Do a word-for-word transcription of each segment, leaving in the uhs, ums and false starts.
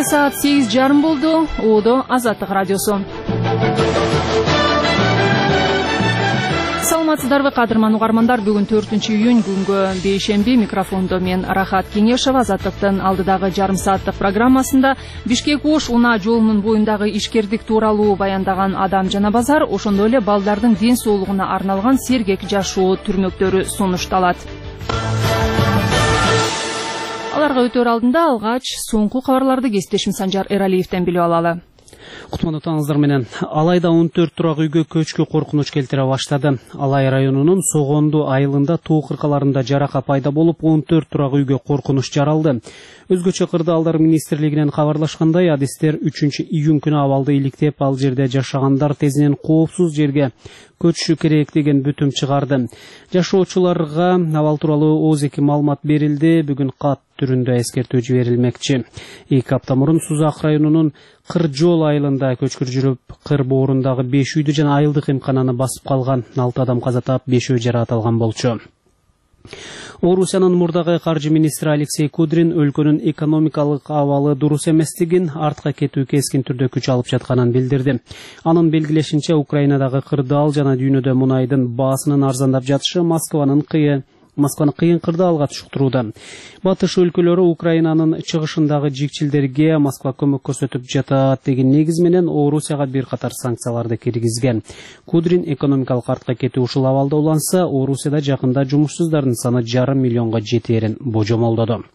саат сегиз жарым болду. Оодо Азаттык радиосу. Саламатсыздарбы кадырман угармандар, бүгүн төртүнчү июнь күнгө бейшемби, микрофондо мен Рахат Кеңешова. Азаттыктын алдыдагы жарым сааттык программасында Бишкек-Ош унаа жолунун боюндагы ишкердик тууралуу баяндаган Адам жана Базар, ошондой эле балдардын ден соолугуна арналган сергек жашоо түрмөктөрү сунушталат. Аларга өтөр алдында алгач соңку кабарларды кесиптешим Санжар Эралиевден билип алалы. Кутмандыктарыңыздар менен. Алайда он төрт турак үйгө көчкү коркунуч келтире баштады. Алай районунун Согонду айылында тоо кыркаларында жарака пайда болуп, он төрт турак үйгө коркунуч жаралды. Өзгөчө кырдаалдар министрлигинен кабарлашкандай, адистер үчүнчү июнь күнү абалды иликтеп, ал жерде жашагандар тезинен коопсуз жерге көчүшү керек деген бүтүм чыгарды. Жашоочуларга абал тууралуу ооз эки маалымат берилди. Бүгүн кат түрүндө эскертүү жиберилмекчи. эки апта мурун Сузак районунун Кыржол айылында көчкүр жүрүп, кыр боорундагы беш үйдү жана айылдык эмкананы басып калган. алты адам каза таап, бешөө жаракат алган болчу. Орусиянын мурдагы каржы министри Алексей Кудрин өлкөнүн экономикалык абалы дурус эместигин, артка кетүү кескин түрдө күч алып жатканын билдирди. Анын белгилешинче, Украинадагы кырдаал жана дүйнөдө мунайдын баасынын арзандап жатышы Москванын кыйы Москваны кыйын кырдаалга түшүктүрүүдө. Батыш өлкөлөрү Украинанын чыгышындагы жикчилдерге Москва көмөк көрсөтүп жатат деген негиз менен Орусияга бир катар санкцияларды киргизген. Кудрин экономикалык артка кетүү ушул абалда уланса, Орусияда жакында жумушсуздардын саны жарым миллионго жетээрин божомолдоду.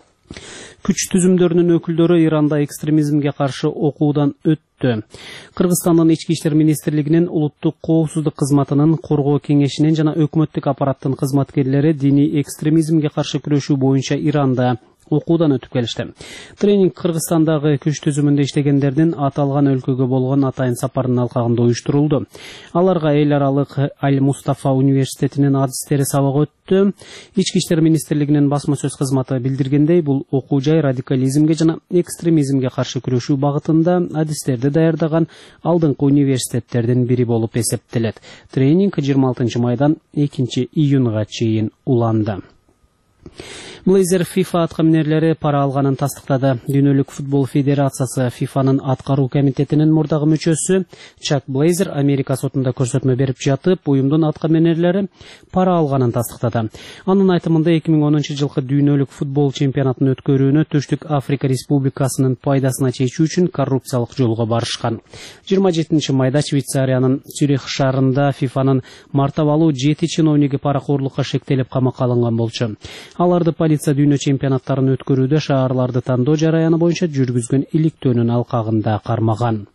Күч түзүмдөрүнүн өкүлдөрү Иранда экстремизмге каршы окуудан өттү. Кыргызстандын ички иштер министрлигинин улуттук коопсуздук кызматынын коргоо кеңешинин жана өкмөттүк аппараттын кызматкерлери диний экстремизмге каршы күрөшүү боюнча Иранда окуудан өтүп келишти. Тренинг Кыргызстандагы күч түзүмүндө иштегендердин аталган өлкөгө болгон атайын сапарынын алкагында уюштурулду. Аларга эл аралык Аль-Мустафа университетинин адистери сабак өттү. Ички иштер министрлигинин басма сөз кызматы билдиргендей, бул окуу жай радикализмге жана экстремизмге каршы күрөшүү багытында адистерди даярдаган алдыңкы университеттердин бири болуп эсептелет. Тренинг жыйырма алтынчы майдан экинчи июнга чейин уланды. Блейзер FIFA аткаминерлери пара алганын тастыктады. Дүйнөлүк футбол федерациясы ФИФАнын аткаруу комитетинин мурдагы мүчөсү Чак Блейзер Америка сотунда көрсөтмө берип жатып, уюмдун аткаминерлери пара алганын тастыктады. Анын айтымында эки миң онунчу жылкы дүйнөлүк футбол чемпионатын өткөрүүнү Түштүк Африка Республикасынын пайдасына чечүү үчүн коррупциялык жолго барышкан. жыйырма жетинчи майда Швейцариянын Цюрих шаарында ФИФАнын мартабалуу жети чиновниги паракорлукка шектелип камакка алынган болчу. Аларды полиция дүйнө чемпионаттарын өткөрүүдө шаарларды тандоо жараяны боюнча жүргүзгөн иликтөөнүн алкагында кармаган.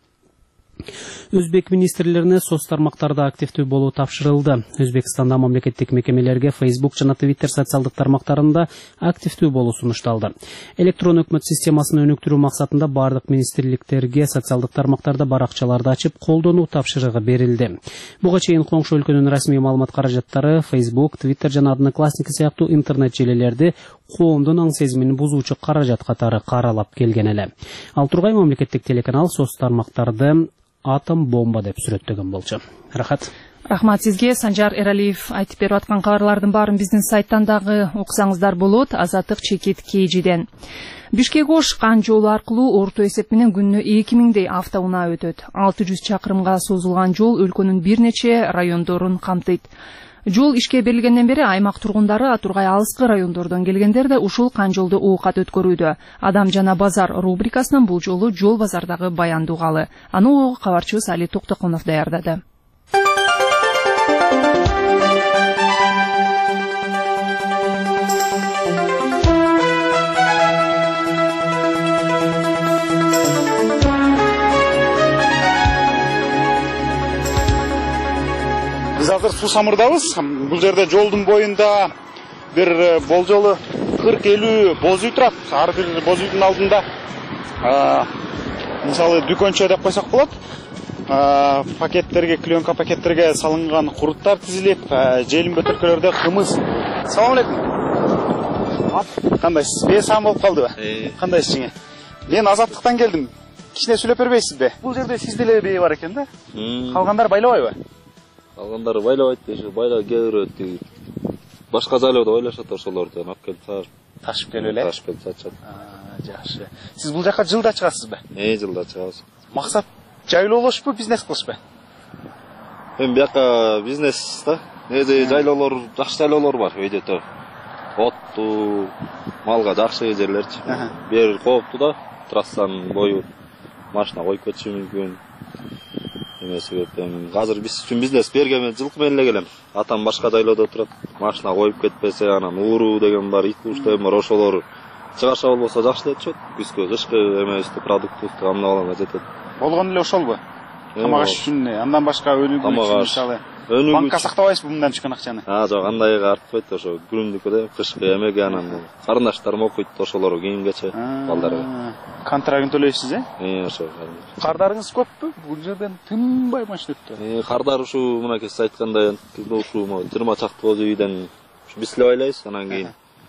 Өзбек министрлерине соц тармактарда активдүү болуу тапшырылды. Өзбекстанда мамлекеттик мекемелерге Facebook жана Twitter социалдык тармактарында активдүү болуу сунушталды. Электрон өкмөт системасын өнүктүрүү максатында бардык министрликтерге социалдык тармактарда баракчаларды ачып колдонуу тапшырыгы берилди. Буга чейин коңшу өлкөнүн расмий маалымат каражаттары Facebook, Twitter жана Одноклассники сыяктуу интернет желелерди коомдун аң сезимин бузуучу каражат катары каралап келген эле. Ал тургай мамлекеттик телеканал соц тармактарды атом бомба деп сүрөттөгөн болчу. Рахат. Рахмат сизге, Санжар Эралиев. Айтып берип аткан кабарлардын баарын биздин сайттан дагы окусаңыздар болот. Азаттык чекит Кейжиден. Бишкек-Ош кан жолу аркылуу орто эсеп менен күнүнө эки миңдей автоунаа өтөт. алты жүз чакырымга созулган жол өлкөнүн бир нече райондорун камтыйт. Жол ишке берилгенден бери аймак тургундары атургай алыскы райондордон келгендер да ушул кан жолду оокат өткөрүүдө. Адам жана Базар рубрикасынан бул жолу жол базардагы баяндуу калы. Аны ого кабарчыбыз Али Токтоконов даярдады. Биз азыр Суу Самырдабыз. Бул жерде жолдун боюнда бир болжолу кырк элүү боз үй турат. Ар бир боз үйдүн алдында мисалы дүкөнчө деп койсок болот. Пакеттерге, клеенка пакеттерге салынган куруттар тизилип, желим бөтөлкөлөрдө кымыз. Салам алейкум. Кандайсыз? Бесам болуп калдыбы? Кандай ишиңе? Мен Азаттыктан келдим. Кичине сүйлөп бербейсизби? Бул жерде сиз деле бээ бар экен да? Калгандар байлабайбы? Калгандары байлабайт деши, байлап келбейт дейт. Башка зайлоодо байлашат ошолорду алып келип ташып. Ташып келип эле? Ташып келип сатышат. жакшы. Сиз бул жакка жылда чыгасызбы? Э, жылда чыгабыз. Максат жайлоолошпу, бизнес кылышпы? Эми бияка бизнес да. Эде жайлоолор, жакшы жайлоолор бар, өйдө. Отту, малга жакшы жерлерчи. Бер коопту да, трассанын бою машина коюп кетиши мүмкүн. Эме себептен азыр биз үчүн бизнес берген мен жылкы менен эле келем. Атам башка жайлоодо турат. Машина коюп кетпесе, анан ууруу деген бар, ит куштар бар, ошолор чыгаша болбосо жакшы деп чөт. Күзгө, кышкы эмебизди, продуктубузду камдап алганга жетет. Болгон эле ошолбу? Тамак аш үчүн, андан башка өнүгүү үчүн мисалы. Банкка сактабайсызбы мындан түшкөн акчаны? А, жок, андайга артпайт, ошо күнүмдүккө, кышкы эмеге анан карындаштарым окуйт, ошолор кийимгече балдарга. Контрагын төлөйсүз, э? Э, ошо. Кардарыңыз көппү? Бул жерден тынбай машина өттү. Э, кардар ушу мынакей сиз айткандай ушу жыйырма чакты боз үйдөн биз эле байлайбыз, анан кийин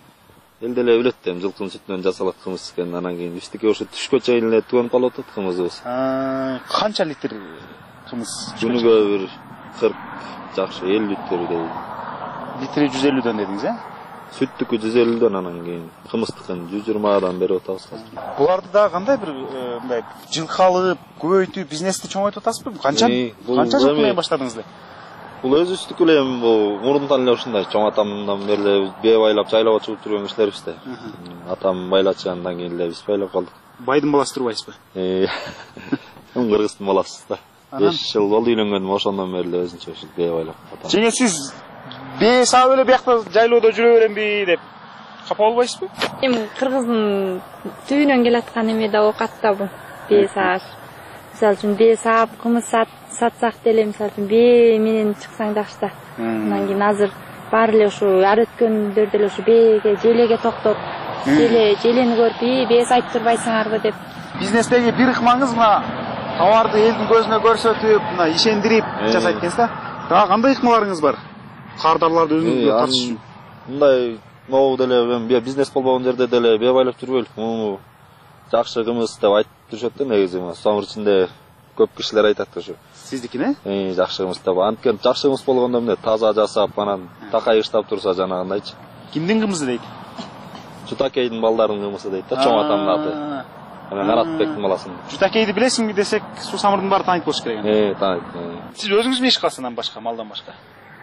эл деле билет да, жылкынын сүтүнөн жасалат кымыз экенин, анан кийин бизтики ошо түшкө чейин эле түгөнүп калып атат кымызыбыз. Канча литр кымыз? Күнүгө бир кырк жакшы элүү литрдей. Литри жүз элүүдөн дедиңиз, э? Сүттүкү жүз элүүдөн, анан кийин кымыздыкын жүз жыйырмадан берип атабыз. Буларды да кандай бир мындай жылкалып, көбөйтүп, бизнести чоңойтуп атасызбы? Канча канча жыл менен баштадыңыз эле? Бул өзүбүздүкү эле бул мурунтан эле ушундай чоң атамдан бери эле бээ байлап жайлоого чыгып жүргөн кишилербиз да. Атам байлачы, андан кийин эле биз байлап калдык. Байдын баласы турбайсызбы? Э. Кыргыздын баласыз да. беш жыл болду үйлөнгөнүм, ошондон бери эле өзүнчө ушул бээ байлап атам. Жеңе сиз бээ саап эле биякта жайлоодо жүрө беремби деп капа болбойсузбу? Эми кыргыздын түбүнөн келаткан эме да оокат да бул бээ сааш. Мисалы үчүн бээ саап кымыз сатсак деле, мисалы үчүн бээ менен чыксаң жакшы да. Андан кийин азыр баары эле ушу ар өткөндөрдө эле ушу бээге, желеге токтоп, желе желени көрүп, "И, бээ сайтып турбайсыңарбы" деп. Бизнестеги бир ыкмаңыз мына товарды элдин көзүнө көрсөтүп, мына ишендирип жасайт экенсиз да. Дагы кандай ыкмаларыңыз бар? Кардарларды өзүңүзгө тартыш үчүн. Мындай могу деле бизнес болбогон жерде деле бээ байлап жүрбөйлүк. Муну жакшы кымыз деп айтып жүрүшөт да негизи. Соңур ичинде көп кишилер айтат ушу. Сиздикине? Э, жакшы кымыз деп. Анткени жакшы кымыз болгондо эмне таза жасап, анан такайыштап турса жанагындайчы. Кимдин кымызы дейт? Чутакейдин балдарынын кымызы дейт да, чоң атамдын аты. Анан Аратбектин баласын. Чутакейди билесиңби десек, суу самырдын баары тааныт болуш керек. Э, тааныт. Сиз өзүңүз иш кыласыз андан башка, малдан башка?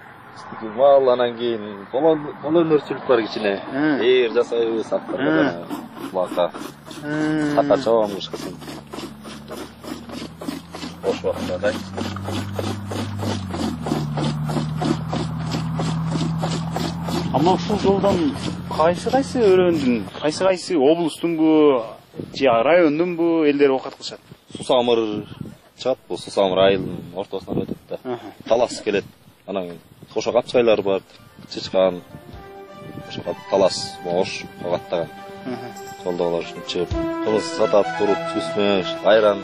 Мал, анан кийин колон өнөрчүлүк бар кичине. Ээр жасайбыз, саттырып, бака. Сата чабамыз кызым. Бош убакытта да. Ама ушул жолдон кайсы кайсы өрөөндүн, кайсы кайсы облустунбу, же райондунбу элдер оокат кылышат? Сусамыр чат, бул Сусамыр айылынын ортосунан өтөт да. Талас келет. Анан ошо капчайлар бар, чычкан. Ошо талас, бош, кагаттаган. Жолдогулар ушун чыгып, кымыз сатат, туруп, сүзмөш, айран.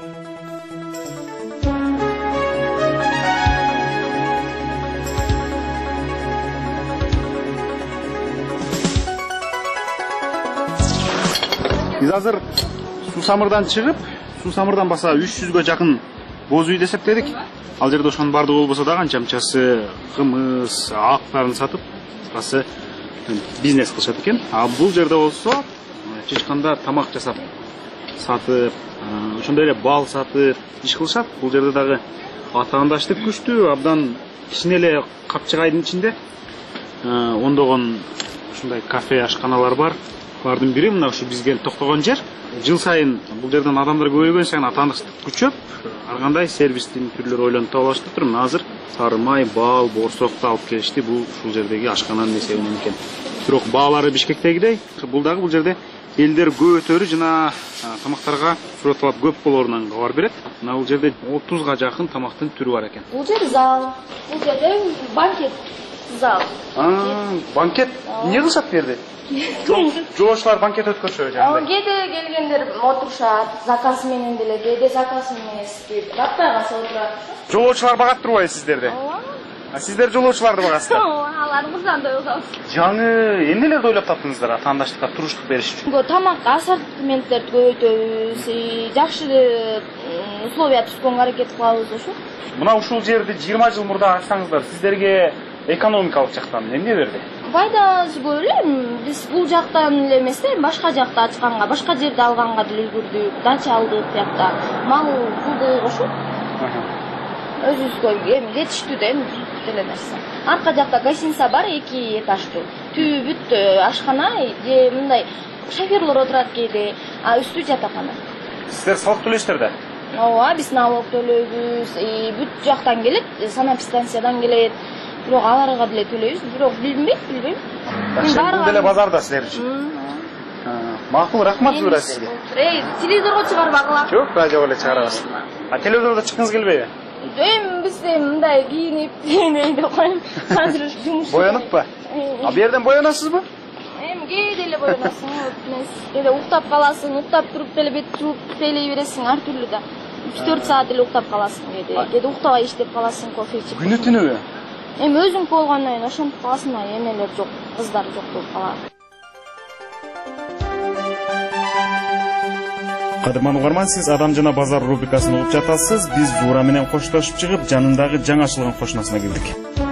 Биз азыр Сусамырдан чыгып, Сусамырдан баса үч жүзгө жакын боз үй эсептедик. Ал жерде ошонун бардыгы болбосо да канчамчасы кымыз, актарын сатып, басы бизнес кылышат экен. А бул жерде болсо чычканда тамак жасап сатып, ошондой эле бал сатып иш кылышат. Бул жерде дагы атаандаштык күчтүү, абдан кичине эле капчыгайдын ичинде ондогон ушундай кафе, ашканалар бар. Бардын бири мына ушу биз келип токтогон жер. Жыл сайын бул жерден адамдар көбөйгөн сайын атаандыктык күчөп, ар кандай сервистин түрлөрү ойлонуп табылыштыр. Мына азыр сары май, бал, борсокту алып келишти. Бул ушул жердеги ашкананын эсебинен экен. Бирок баалары Бишкектегидей, бул дагы бул жерде элдер көп өтөрү жана тамактарга суратталып көп болорунан кабар берет. Мына бул жерде отузга жакын тамактын түрү бар экен. Бул жер зал, бул жерде банкет зал. А, банкет эмне кылышат бу жерде? Жолоочулар банкет өткөрсө жана. Кээде келгендер отурушат, заказ менен деле, кээде заказ эмес деп, даттайгасы отурат. Жолоочулар багат турбайбы сиздерди? А сиздер жолоочуларды багасыздар? Алар мырзандай болобуз. Жаңы эмнелерди ойлоп таптыңыздар атаандаштыкка туруштук бериш үчүн? Тамак ассортименттерди көбөйтөбүз, жакшы условия түзгөнгө аракет кылабыз ошо. Мына ушул жерди жыйырма жыл мурда ачсаңыздар, сиздерге экономикалык жактан эмне берди? пайдасы көп эле. Биз бул жактан эле эмес да, башка жакта ачканга, башка жерде алганга деле үлгүрдүк, дача алдык биякта. Мал кылды кошуп. Өзүбүзгө эми жетиштүү да, эми деле нерсе. Арка жакта гостиница бар, эки этаждуу. Түбү бүт ашкана, же мындай шоферлор отурат кээде, а үстү жатакана. Сиздер салык төлөйсүздөр да? Ооба, биз налог төлөйбүз, бүт жактан келет, санэпидстанциядан келет. Бирок аларга деле төлөйбүз, бирок билбейм, билбейм. Бул деле базарда силер үчүн. Макул, рахмат Зура сизге. Эй, телевизорго чыгарбагыла. Жок, радиого эле чыгарабыз. А телевизордо чыккыңыз келбейби? Эми биз мындай кийинип, кийинейин деп коем. Азыр жумуш. Боянып ба? А бу жерден боянасызбы? Эми кээде эле боянасың, кээде уктап каласың, уктап туруп деле бет жууп тейлей бересиң, ар түрлүү да. үч төрт саат эле уктап каласың кээде. Кээде уктабай иштеп каласың, кофе ичип. Күнү түнүбү? Эми өзүң болгондон кийин ошентип каласың, эмелер жок, кыздар жок болуп калат. Кадырман угарман, сиз Адам жана базар рубрикасын угуп жатасыз. Биз Зура менен коштошуп чыгып, жанындагы жаңы ачылган кошунасына келдик.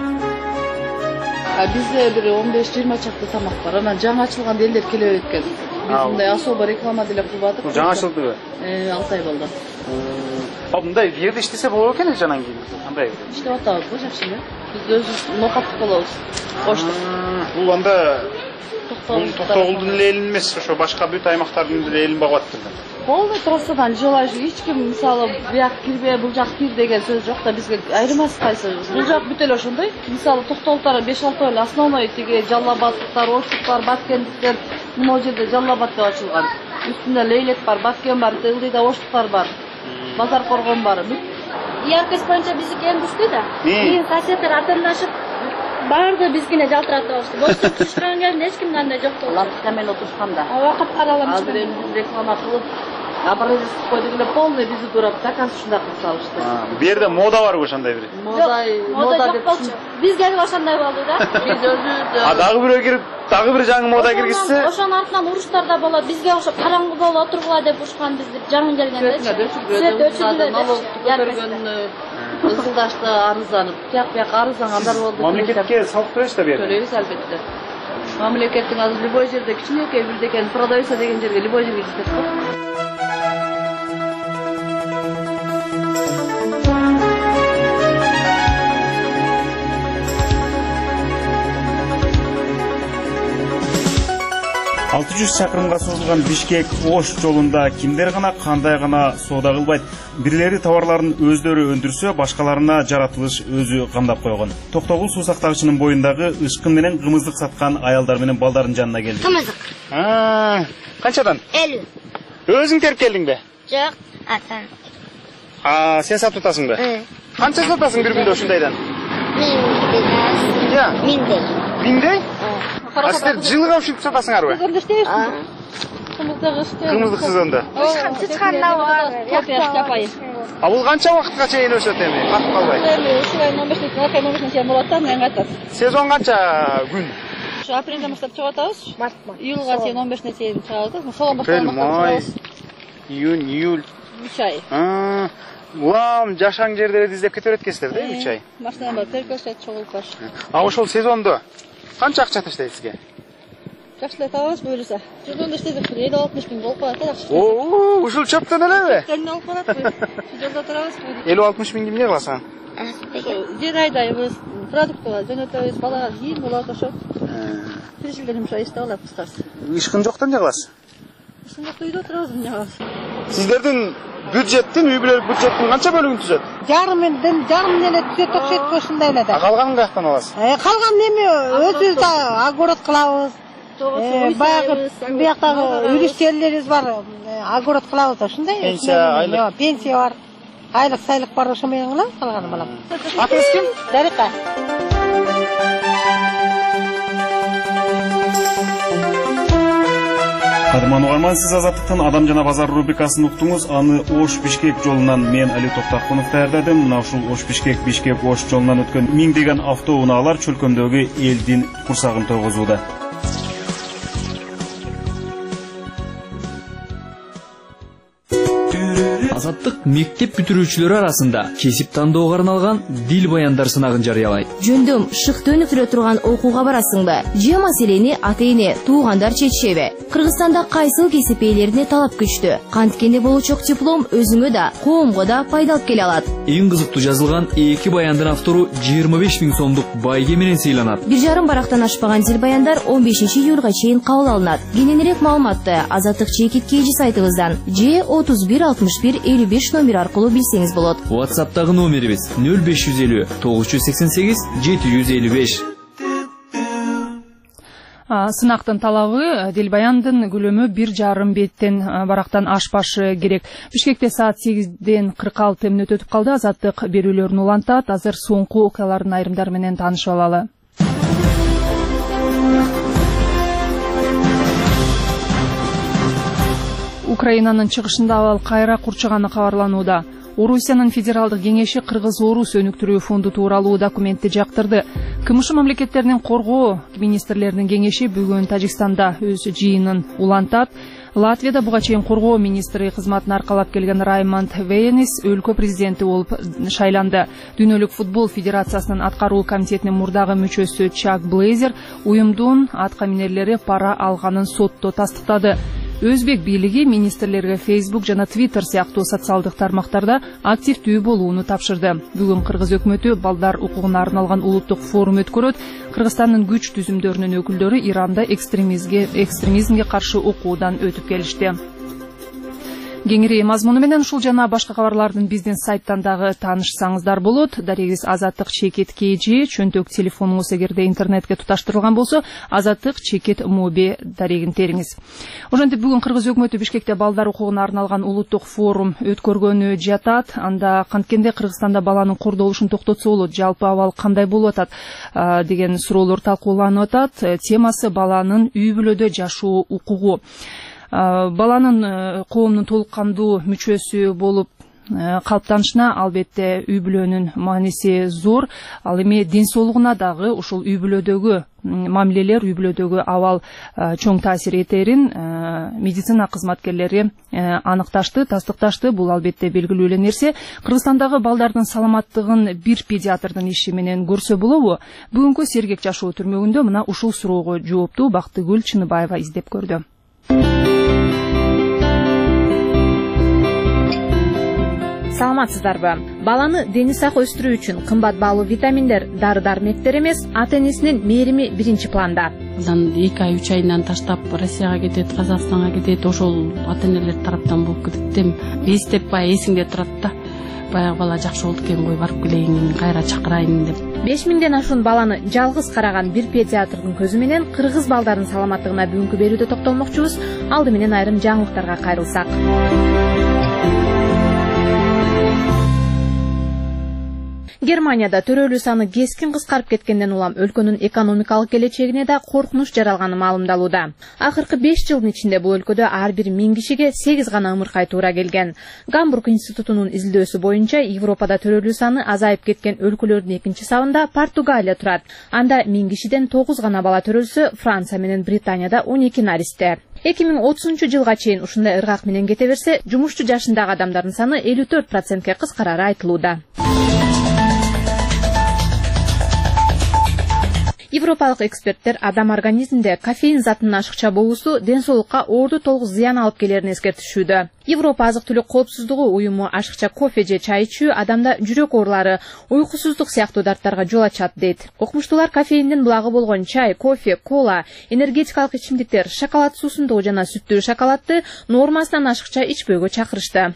Бизде бир он беш жыйырма чакты тамак бар. Анан жаңы ачылган элдер келип өткөн. Биз мындай особо реклама деле кылып атып. Жаңы ачылдыбы? Э, алты ай болду. А мындай бир жерде иштесе болот экен жанан кийин. Кандай? Иштеп атабыз го, жакшы эле. Биз өзүбүз ноқаттык болобуз. Коштук. Бул анда Токтогулдун эле элин эмес, ошо башка бүт аймактардын эле элин багып атты. Болду, трассадан жолай эч ким мисалы бияк кирбе, бул жак кир деген сөз жок да, бизге айырмасы кайсы. Бул жак бүт эле ошондой. Мисалы Токтогулдар беш алты эле основной тиги Жаллабадтар, Орчуктар, Баткендиктер, могу жерде Жаллабад деп ачылган. Үстүндө Лейлек бар, Баткен бар, Ылдыйда Оштуктар бар. Базар Коргон бар. Яркость боюнча биздики эң күчтүү да. Кийин соседтер артындашып барды бизгине жалтыратып алышты. Бошто турушкан кезде эч ким кандай жок болду. Лапка менен отурушканда. Убакыт караламыз. Азыр эми реклама кылып, образец койдук эле полный бизи турап, заказ ушундай кылып салышты. Бу жерде мода барбы ошондой бир? Мода, мода деп болчу. Бизге деле ошондой болду да. Биз өзүбүз. А дагы бирөө кирип, дагы бир жаңы мода киргизсе, ошонун артынан уруштар да болот. Бизге окшоп караңгы болуп отургула деп урушкан бизди жаңы келгенде. Свет өчүргөн, налогту көргөн, ысылдашты, арызданып, тияк-бияк арыздангандар болду. Мамлекетке салык төлөйсүз да берди? Төлөйбүз албетте. Мамлекеттин азыр любой жерде кичинекей бирдекен продавца деген жерге любой жерге жетет го. алты жүз чакырымга созулган Бишкек-Ош жолунда кимдер гана кандай гана соода кылбайт. Бирлери товарларын өздөрү өндүрсө, башкаларына жаратылыш өзү камдап койгон. Токтогул суу сактагычынын боюндагы ышкын менен кымыздык саткан аялдар менен балдардын жанына келди. Кымыздык. А, канчадан? элүү. Өзүң терип келдиңби? Жок, атан. А, сен сатып атасыңбы? Канча сатасың бир күндө ушундайдан? Я. Миндей. Миндей? А силер жылыга ушинтип сатасыңарбы? Кымыздык сезонда. Чычканда бар. А бул канча убакытка чейин өсөт эми? Катып калбай. Сезон канча күн? Ошо апрелден баштап чыгып атабыз. Мартта. Июлга чейин он бешине чейин чыгабыз. Солон Апрель, май, июнь, июль. үч ай. А, улам жашаң жерлерди издеп кете берет экенсиздер да, үч ай. Машина бар, теркөшөт, чогулуп бар. А ошол сезондо канча акча таштайт сизге? Жакшылай табабыз буюрса. Сезонда иштесек элүү алтымыш миң болуп калат да, жакшы. Оо, ушул чөптөн элеби? Чөптөн алып калат. Жолдо турабыз. элүү алтымыш миңди эмне кыласың? Жер айдайбыз, продуктты жөнөтөбүз, балага кийин болот ошо. Тиричилден жумшай иштеп алат кыскасы. Ышкын жоктон эмне кыласыз? Ышкын жокто үйдө турабыз, эмне кылабыз? Сиздердин бюджеттин, үй бүлөлүк бюджеттин канча бөлүгүн түзөт? Жарымдан жарым эле түзөт окшойт ушундай эле да. А калганын каяктан аласыз? Э, калган эми өзүбүз да огород кылабыз. Э, баягы бияктагы үлүс жерлерибиз бар, огород кылабыз ушундай. Пенсия, айлык. Пенсия бар. Айлык сайлык бар, ошо менен кылабыз калганын балам. Атыңыз ким? Дарика. Кадырман угарман, сиз Азаттыктын Адам жана базар рубрикасын уктуңуз. Аны Ош-Бишкек жолунан мен Али Токтакунов даярдадым. Мына ушул Ош-Бишкек, Бишкек-Ош жолунан өткөн миңдеген автоунаалар чөлкөмдөгү элдин курсагын тойгозууда. азаттык мектеп бүтүрүүчүлөрү арасында кесип тандоого арналган дил баяндар сынагын жарыялайт. Жөндөм шыктөнүп жүрө турган окууга барасыңбы? Же маселени ата-эне, туугандар чечишеби? Кыргызстанда кайсыл кесип ээлерине талап күчтүү? Канткенде болучок диплом өзүңө да, коомго да пайда алып келе алат. Эң кызыктуу жазылган эки баяндын автору жыйырма беш миң сомдук байге менен сыйланат. Бир жарым барактан ашпаган дил баяндар он бешинчи июлга чейин кабыл алынат. Кененирээк маалыматты Азаттык чекит кейжи сайтыбыздан же отуз бир алтымыш бир элүү беш номер аркылуу билсеңиз болот. WhatsApp'тагы номерибиз нөл беш жүз элүү тогуз жүз сексен сегиз жети жүз элүү беш. Сынактын талабы дил баяндын көлөмү бир жарым беттен барактан ашпашы керек. Бишкекте саат сегизден кырк алты мүнөт өтүп калды. Азаттык берүүлөрүн улантат. Азыр соңку окуялардын айрымдары менен таанышып алалы. Украинанын чыгышында абал кайра курчаганы кабарланууда. Орусиянын федералдык кеңеши Кыргыз-Орус өнүктүрүү фонду тууралуу документти жактырды. КМШ мамлекеттеринин коргоо министрлеринин кеңеши бүгүн Тажикстанда өз жыйынын улантат. Латвияда буга чейин коргоо министри кызматын аркалап келген Раймонд Вейнис өлкө президенти болуп шайланды. Дүйнөлүк футбол федерациясынын аткаруу комитетинин мурдагы мүчөсү Чак Блейзер уюмдун атка минерлери пара алганын сотто тастыктады. Өзбек бийлиги министрлерге Facebook жана Twitter сыяктуу социалдык тармактарда активдүү болууну тапшырды. Бүгүн Кыргыз өкмөтү балдар укугуна арналган улуттук форум өткөрөт. Кыргызстандын күч түзүмдөрүнүн өкүлдөрү Иранда экстремизмге экстремизмге каршы окуудан өтүп келишти. Кеңири мазмуну менен ушул жана башка кабарлардын биздин сайттан дагы таанышсаңыздар болот. Дарегиз Азаттык чекит кейжи, чөнтөк телефонуңуз эгерде интернетке туташтырылган болсо, Азаттык чекит моби дарегин териңиз. Ошентип бүгүн Кыргыз өкмөтү Бишкекте балдар укугуна арналган улуттук форум өткөргөнү жатат. Анда канткенде Кыргызстанда баланын кордолушун токтотсо болот, жалпы абал кандай болуп атат деген суроолор талкууланып атат. Темасы баланын үй бүлөдө жашоо укугу. Баланын коомдун толук кандуу мүчөсү болуп калыптанышына албетте үй бүлөнүн мааниси зор. Ал эми ден соолугуна дагы ушул үй бүлөдөгү мамилелер, үй бүлөдөгү абал чоң таасир этерин медицина кызматкерлери аныкташты, тастыкташты. Бул албетте белгилүү эле нерсе. Кыргызстандагы балдардын саламаттыгын бир педиатрдын иши менен көрсө болобу? Бүгүнкү Сергек жашоо түрмөгүндө мына ушул суроого жоопту Бактыгүл Чыныбаева издеп көрдү. Саламатсыздарбы? Баланы дени сак өстүрүү үчүн кымбат баалуу витаминдер, дары-дармектер эмес, ата-энесинин мээрими биринчи планда. Андан эки ай үч айынан таштап Россияга кетет, Казакстанга кетет, ошол ата-энелер тараптан болуп кетет. Тем эстеп баягы эсиңде турат да. Баягы бала жакшы болду экен кой, барып келейин, кайра чакырайын деп. беш миңден ашуун баланы жалгыз караган бир педиатрдын көзү менен кыргыз балдардын саламаттыгына бүгүнкү берүүдө токтолмокчубуз. Алды менен айрым жаңылыктарга кайрылсак. Германияда төрөлүү саны кескин кыскарып кеткенден улам өлкөнүн экономикалык келечегине да коркунуч жаралганы маалымдалууда. Акыркы беш жылдын ичинде бул өлкөдө ар бир миң кишиге сегиз гана ымыркай туура келген. Гамбург институтунун изилдөөсү боюнча Европада төрөлүү саны азайып кеткен өлкөлөрдүн экинчи сабында Португалия турат. Анда миң кишиден тогуз гана бала төрөлсө, Франция менен Британияда он эки наристе. эки миң отузунчу жылга чейин ушундай ыргак менен кете берсе, жумушчу жашындагы адамдардын саны элүү төрт процентке кыскарары айтылууда. Европалык эксперттер адам организминде кофеин затынын ашыкча болуусу ден соолукка оорду толук зыян алып келерин эскертишүүдө. Европа азык-түлүк коопсуздугу уюму ашыкча кофе же чай ичүү адамда жүрөк оорулары, уйкусуздук сыяктуу дарттарга жол ачат дейт. Окумуштуулар кофеиндин булагы болгон чай, кофе, кола, энергетикалык ичимдиктер, шоколад суусундугу жана сүттүү шоколадты нормасынан ашыкча ичпөөгө чакырышты.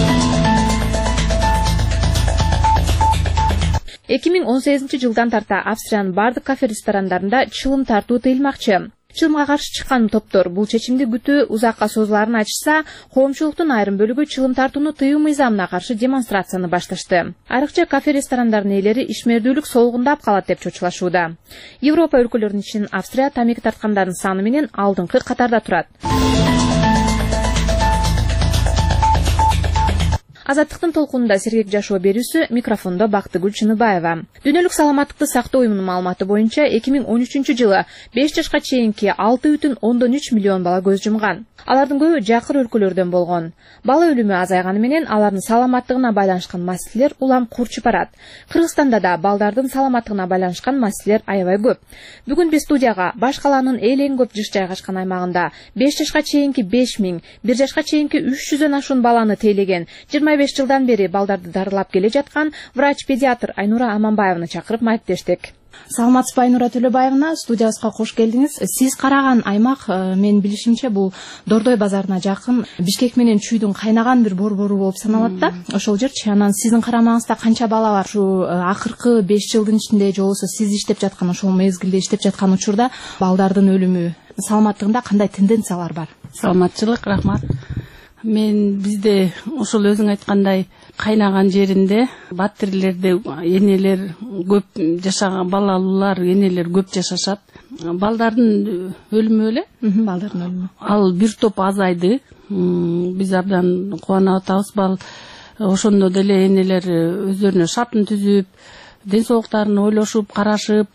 эки миң он сегизинчи жылдан тарта Австриянын бардык кафе-ресторандарында чылым тартуу тыйылмакчы. Чылымга каршы чыккан топтор бул чечимди күтүү узакка созуларын ачса, коомчулуктун айрым бөлүгү чылым тартууну тыюу мыйзамына каршы демонстрацияны башташты. Арыкча кафе-ресторандардын ээлери ишмердүүлүк солугундап калат деп чочулашууда. Европа өлкөлөрүнүн ичинен Австрия тамеки тарткандардын саны менен алдыңкы катарда турат. Азаттыктын толкунунда сергек жашоо берүүсү, микрофондо Бактыгүл Чыныбаева. Дүйнөлүк саламаттыкты сактоо уюмунун маалыматы боюнча эки миң он үчүнчү жылы беш жашка чейинки алты бүтүн ондон үч миллион бала көз жумган. Алардын көбү жакыр өлкөлөрдөн болгон. Бала өлүмү азайганы менен алардын саламаттыгына байланышкан маселелер улам курчуп барат. Кыргызстанда да балдардын саламаттыгына байланышкан маселелер аябай көп. Бүгүн биз студияга баш калаанын эң көп жыш жайгашкан аймагында беш жашка чейинки беш миң, бир жашка чейинки үч жүздөн ашуун баланы тейлеген, жыйырма беш жылдан бери балдарды дарылап келе жаткан врач-педиатр Айнура Аманбаеваны чакырып маектештик. Саламатсызбы, Айнура Төлөбаевна, студиябызга кош келдиңиз. Сиз караган аймак, менин билишимче, бул Дордой базарына жакын, Бишкек менен Чүйдүн кайнаган бир борбору болуп саналат да. Ошол жерчи. Анан сиздин карамагыңызда канча бала бар? Ушу акыркы беш жылдын ичинде же болбосо сиз иштеп жаткан ошол мезгилде иштеп жаткан учурда балдардын өлүмү, саламаттыгында кандай тенденциялар бар? Саламатчылык, рахмат. Мен бизде ошол өзүң айткандай кайнаган жеринде баттирлерде энелер көп жашаган, балалуулар, энелер көп жашашат. Балдардын өлүмү эле, балдардын өлүмү. Ал бир топ азайды. Биз абдан кубанып атабыз. Бал ошондо деле энелер өздөрүнө шартын түзүп, ден соолуктарын ойлошуп, карашып,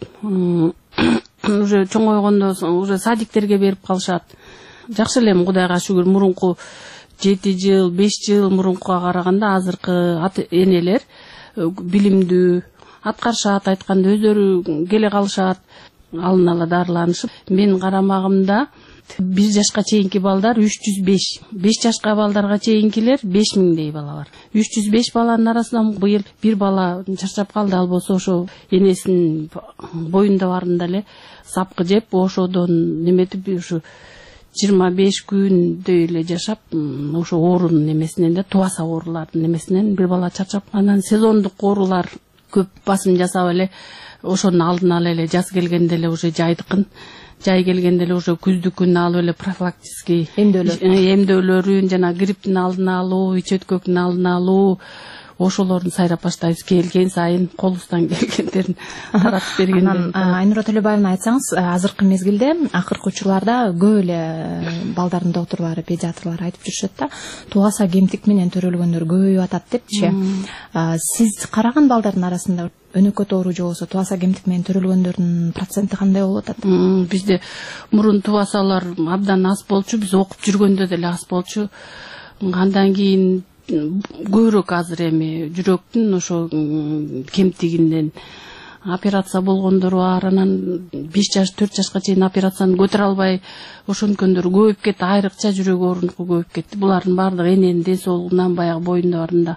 уже чоңойгондо уже садиктерге берип калышат. Жакшы элем, Кудайга шүгүр, мурунку жети жыл, беш жыл мурункуга караганда азыркы энелер билимдүү, аткарышат, айтканда өздөрү келе калышат, алын ала дарыланышып. Менин карамагымда бир жашка чейинки балдар үч жүз беш, беш жашка балдарга чейинкилер беш миңдей бала бар. үч жүз беш баланын арасынан быйыл бир бала чарчап калды, ал болсо ошо энесинин боюнда барында эле сапкы жеп, ошодон неметип ушу жыйырма беш күндөй эле жашап, ошо оорунун немесинен да, тубаса оорулардын немесинен бир бала чарчап. Анан сезондук оорулар көп басым жасап эле ошонун алдын ала эле жаз келгенде эле уже жайдыкын, жай келгенде эле уже күздүкүн алып эле профилактический эмдөөлөрүн, жана грипптин алдын алуу, ич өткөктүн алдын алуу, ошолордун сайрап баштайбыз. Келген сайын колубуздан келгендерин таратып бергендерин. Айнура Төлөбаевна, айтсаңыз, азыркы мезгилде акыркы учурларда көп эле балдардын доктурлары, педиатрлар айтып жүрүшөт да, тубаса кемтик менен төрөлгөндөр көбөйүп атат депчи. Сиз караган балдардын арасында өнөкөт оору же болбосо тубаса кемтик менен төрөлгөндөрдүн проценти кандай болуп атат? Бизде мурун тубасалар абдан аз болчу, биз окуп жүргөндө деле аз болчу. Андан кийин көбүрөөк азыр эми жүрөктүн ошо кемтигинден операция болгондор бар. Анан беш жаш, төрт жашка чейин операцияны көтөрө албай ошонткөндөр көбөйүп кетти, айрыкча жүрөк оорунуку көбөйүп кетти. Булардын баардыгы эненин ден соолугунан, баягы боюнда барында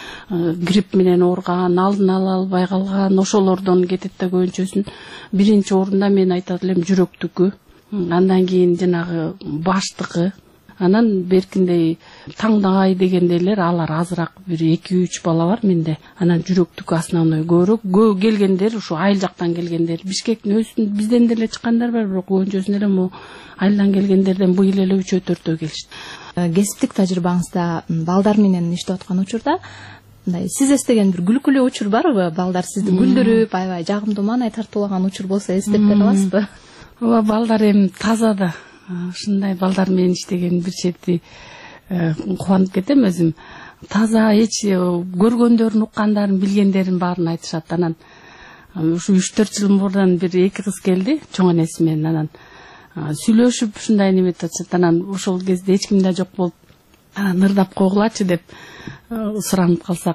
грипп менен ооруган, алдын ала албай калган, ошолордон кетет да көбүнчөсүн. Биринчи орунда мен айтат элем жүрөктүкү, андан кийин жанагы баштыкы, анан беркиндей таңдай дегенделер, алар азыраак, бир эки үч бала бар менде. Анан жүрөктүкү основной көбүрөөк. Көп келгендер ушу айыл жактан келгендер, Бишкектин өзүн бизден деле чыккандар бар, бирок көбүнчөсүн эле могу айылдан келгендерден быйыл эле үчөө төртөө келишти. Кесиптик тажрыйбаңызда балдар менен иштеп аткан учурда сиз эстеген бир күлкүлүү учур барбы? Балдар сизди күлдүрүп, аябай жагымдуу маанай тартуулаган учур болсо эстеп бере аласызбы? Ооба, балдар эми таза да. Ушундай балдар менен иштеген бир чети кубанып кетем өзүм. Таза, эч көргөндөрүн, уккандарын, билгендерин баарын айтышат. Анан ушу үч төрт жыл мурун бир эки кыз келди, чоң энеси менен. Анан сүйлөшүп ушундай неметип атышат. Анан ошол кезде эч ким да жок болуп, анан ырдап койгулачы деп суранып калсак,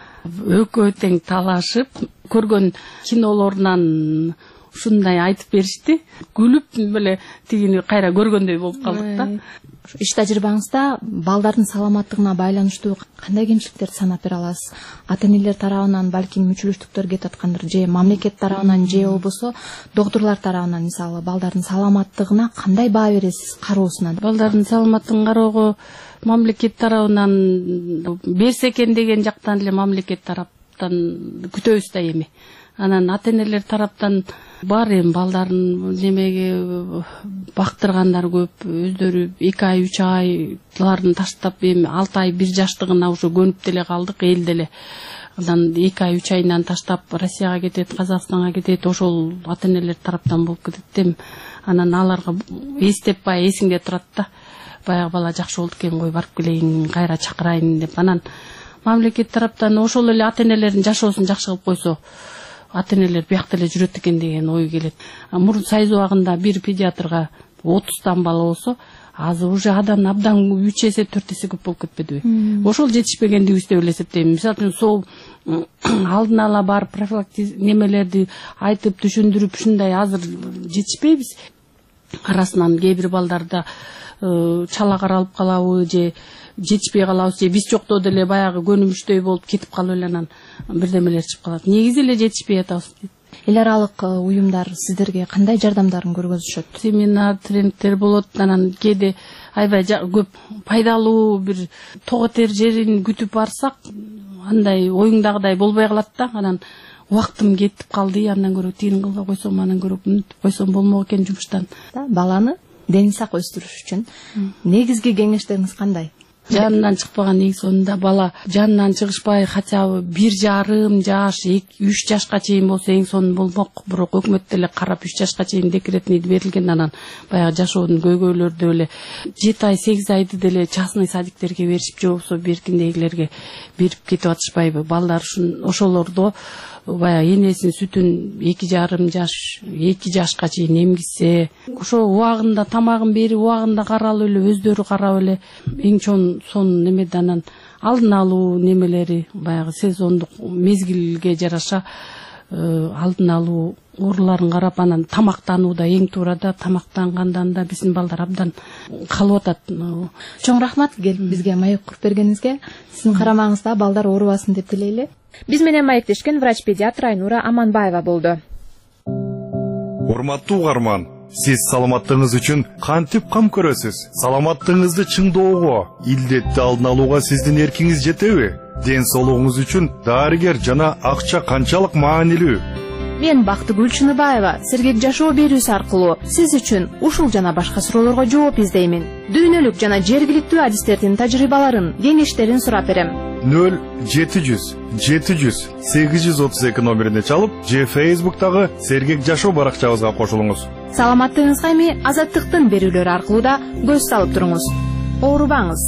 экөө тең талашып, көргөн кинолорунан ушундай айтып беришти. Күлүп беле тигини кайра көргөндөй болуп калдык да. Иш тажрыйбаңызда балдардын саламаттыгына байланыштуу кандай кемчиликтерди санап бере аласыз? Ата-энелер тарабынан балким мүчүлүштүктөр кетип аткандыр, же мамлекет тарабынан, же болбосо доктурлар тарабынан, мисалы, балдардын саламаттыгына кандай баа бересиз кароосуна? Балдардын саламаттыгын кароого мамлекет тарабынан берсе экен деген жактан эле мамлекет тараптан күтөбүз да эми. Анан ата-энелер тараптан бар эми балдарын немеге бактыргандар көп, өздөрү эки ай, үч айларын таштап эми алты ай, бир жаштыгына уже көнүп деле калдык, эл деле. Анан эки ай, үч айынан таштап Россияга кетет, Казакстанга кетет, ошол ата-энелер тараптан болуп кетет эми. Анан аларга эстеп бай эсиңде турат да. Баягы бала жакшы болду экен, кой барып келейин, кайра чакырайын деп. Анан мамлекет тараптан ошол эле ата энелердин жашоосун жакшы кылып койсо, ата энелер биякта эле жүрөт экен деген ой келет. Мурун сайыз убагында бир педиатрга отуздан бала болсо, азыр уже адан абдан үч эсе төрт эсе көп болуп кетпедиби? Ошол жетишпегендигибиз деп эле эсептейм. Мисалы үчүн сол алдын ала барып профилактик немелерди айтып түшүндүрүп ушундай азыр жетишпейбиз. Арасынан кээ бир балдарда чала каралып калабы же жетишпей калабыз же биз жокто деле баягы көнүмүштөй болуп кетип калып эле анан бирдемелер чыгып калат. Негизи эле жетишпей атабыз. Эл аралык уюмдар сиздерге кандай жардамдарын көргөзүшөт? Семинар, тренингдер болот, анан кээде аябай көп пайдалуу бир тоготер жерин күтүп барсак, андай оюңдагыдай болбой калат да. Анан убактым кетип калды, андан көрө тигин кылбай койсом, анан көрө мүнөт койсом болмок экен жумуштан. Баланы дени сак өстүрүш үчүн негизги кеңештериңиз кандай? Жанынан чыкпаган эң сонунда бала жанынан чыгышпай хотя бы бир жарым жаш, үч жашка чейин болсо эң сонун болмок. Бирок өкмөт деле карап үч жашка чейин декретный берилген, анан баягы жашоодун көйгөйлөрдү эле жети ай, сегиз айды деле частный садиктерге беришип, же болбосо беркиндегилерге берип кетип атышпайбы? Балдар ошолордо баягы энесинин сүтүн эки жарым жаш, эки жашка чейин эмгисе, ошо убагында тамагын берип, убагында каралып эле, өздөрү карап эле эң чоң сонун немеде. Анан алдын алуу немелери баягы сезондук мезгилге жараша алдын алуу ооруларын карап, анан тамактануу да эң туура да, тамактангандан да биздин балдар абдан калып атат. Чоң рахмат келип бизге маек куруп бергениңизге. Сиздин карамаңызда балдар оорубасын деп тилейли. Биз менен маектешкен врач-педиатр Айнура Аманбаева болду. Урматтуу угарман, сиз саламаттыгыңыз үчүн кантип кам көрөсүз? Саламаттыгыңызды чыңдоого, илдетти алдын алууга сиздин эркиңиз жетеби? Ден соолугуңуз үчүн дарыгер жана акча канчалык маанилүү? Мен Бактыгүл Чыныбаева сергек жашоо берүүсү аркылуу сиз үчүн ушул жана башка суроолорго жооп издеймин. Дүйнөлүк жана жергиликтүү адистердин тажрыйбаларын, кеңештерин сурап берем. нөл жети жүз жети жүз сегиз жүз отуз эки номерине чалып, же Facebooktагы сергек жашоо баракчабызга кошулуңуз. Саламаттыгыңызга эми Азаттыктын берүүлөрү аркылуу да көз салып туруңуз. Оорубаңыз.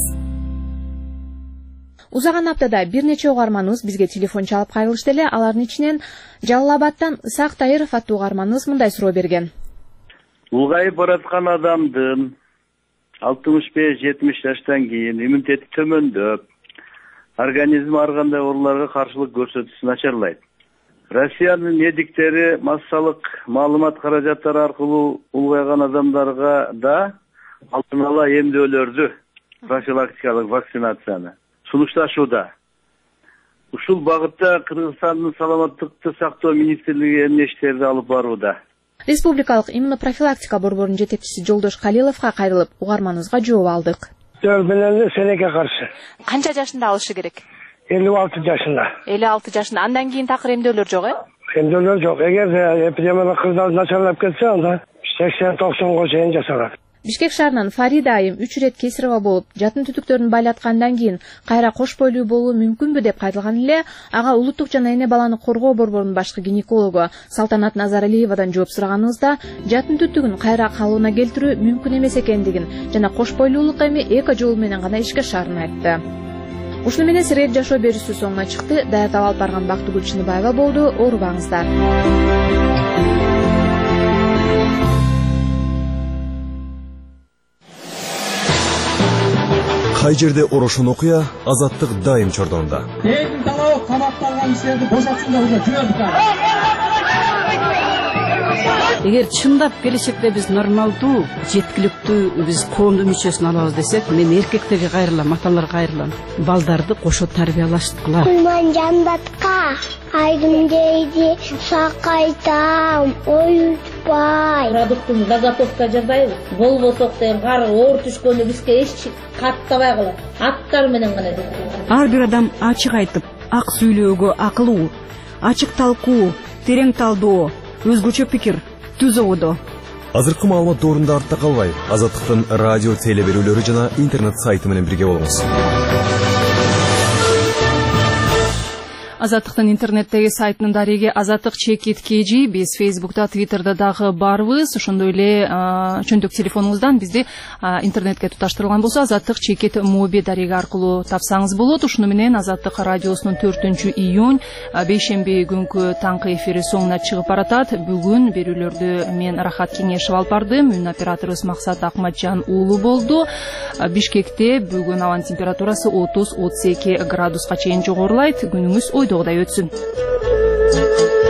Узаган аптада бир нече угарманыбыз бизге телефон чалып кайрылышты эле. Алардын ичинен Жалал Абадтан Исак Тайыров аттуу угарманыбыз мындай суроо берген. Улгайып бараткан адамдын алтымыш беш жетимиш жаштан кийин иммунитети төмөндөп, организм ар кандай ооруларга каршылык көрсөтүүсү начарлайт. Россиянын медиктери массалык маалымат каражаттары аркылуу улгайган адамдарга да алдын ала эмдөөлөрдү, профилактикалык вакцинацияны сунушташууда. Ушул багытта Кыргызстандын саламаттыкты сактоо министрлиги эмне иштерди алып барууда. Республикалык иммунопрофилактика борборунун жетекчиси Жолдош Калиловго кайрылып, угарманыбызга жооп алдык. Дөрт менен сенеке каршы. Канча жашында алышы керек? элүү алты жашында. элүү алты жашында. Андан кийин такыр эмдөөлөр жок, э? Эмдөөлөр жок. Эгер эпидемиялык кырдаал начарлап кетсе, анда сексен токсонго чейин жасалат. Бишкек шаарынан Фарида айым үч ирет кесарево болуп, жатын түтүктөрүн байлаткандан кийин кайра кош бойлуу болуу мүмкүнбү деп кайтылган эле, ага улуттук жана эне баланы коргоо борборунун башкы гинекологу Салтанат Назаралиевадан жооп сураганыбызда, жатын түтүгүн кайра калыбына келтирүү мүмкүн эмес экендигин жана кош бойлуулук эми эко жол менен гана ишке ашарын айтты. Ушуну менен сергек жашоо берүүсү соңуна чыкты. Даярдап алып барган Бактыгүл Чыныбаева болду. Оорубаңыздар. Кай жерде орошон окуя, Азаттык дайым чордонда. Элдин талабы камакталган кишилерди бошотсун деп уже жүрөбүз. Эгер чындап келечекте биз нормалдуу, жеткиликтүү биз коомдун мүчөсүн алабыз десек, мен эркектерге кайрылам, аталарга кайрылам. Балдарды кошо тарбиялаштыкыла. Кулман жандатка айдым дейди, сакайтам, оютпай. Продуктун заготовка жасайбыз. Болбосок деген кар оор түшкөнү бизге эч каттабай калат. Аттар менен гана. Ар бир адам ачык айтып, ак сүйлөөгө акылуу, ачык талкуу, терең талдоо, өзгөчө пикир түз ободо. Азыркы маалымат доорунда артта калбай, Азаттыктын радио теле берүүлөрү жана интернет сайты менен бирге болуңуз. Азаттыктын интернеттеги сайтынын дареги Азаттык чекит kg, биз Фейсбукта, Твиттерде дагы барбыз. Ошондой эле чөндүк телефонуңуздан бизди интернетке туташтырылган болсо Азаттык чекит моби дареги аркылуу тапсаңыз болот. Ушуну менен Азаттык радиосунун төртүнчү июнь бейшемби күнкү таңкы эфири соңуна чыгып баратат. Бүгүн берүүлөрдү мен Рахат Кеңешев алып бардым. Үн операторубуз Максат Акматжан уулу болду. Бишкекте бүгүн абанын температурасы отуз отуз эки градуска чейин жогорулайт. Күнүңүз ойдогудай өтсүн.